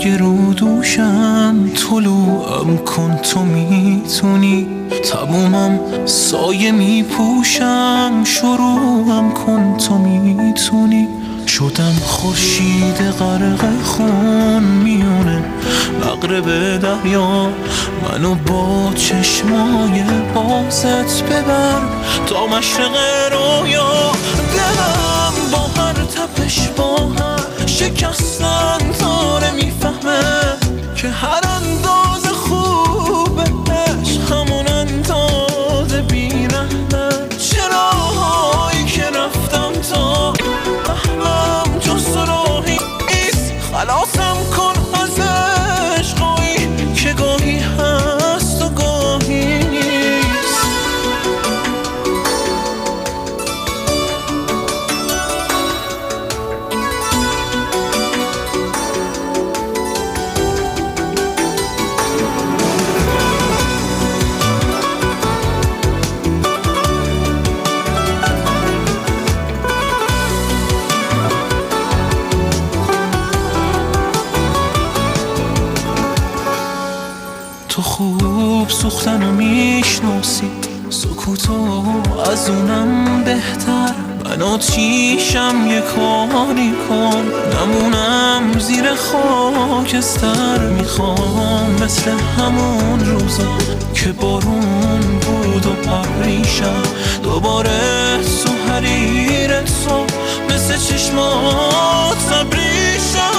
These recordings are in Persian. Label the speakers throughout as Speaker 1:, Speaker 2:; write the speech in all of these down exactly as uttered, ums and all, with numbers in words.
Speaker 1: اگه رو دوشم طلوعم کن تو میتونی، تمومم سایه میپوشم شروعم کن تو میتونی. شدم خورشید غرق خون میونه مغرب دریا، منو با چشمای بازت ببر تا مشرق رویا. دلم با هر تپش با هر شکستن تاره میفهمه که هر انداز خوبش همون انداز بیرحمه. چراهایی که رفتم تا رحمم جز راهی نیست، خلاصم کن از عشقایی که گاهی هست و گاهی نیست. تو خوب سوختنو میشناسی، سکوتو از اونم بهتر. من آتیشم یه کاری کن نمونم زیر خاکستر. میخوام مثل همون روزا که بارون بود و پریشم دوباره تو حریر تو مثل چشمات تبریشم.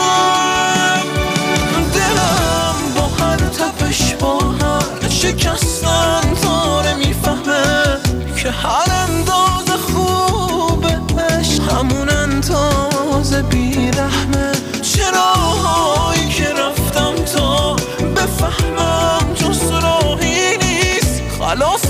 Speaker 1: دلم با هر تپش با هر شکستن تاره میفهمه که هر انداز خوبش همون انداز بیرحمه. چراهایی که رفتم تا بفهمم جز راهی نیست، خلاص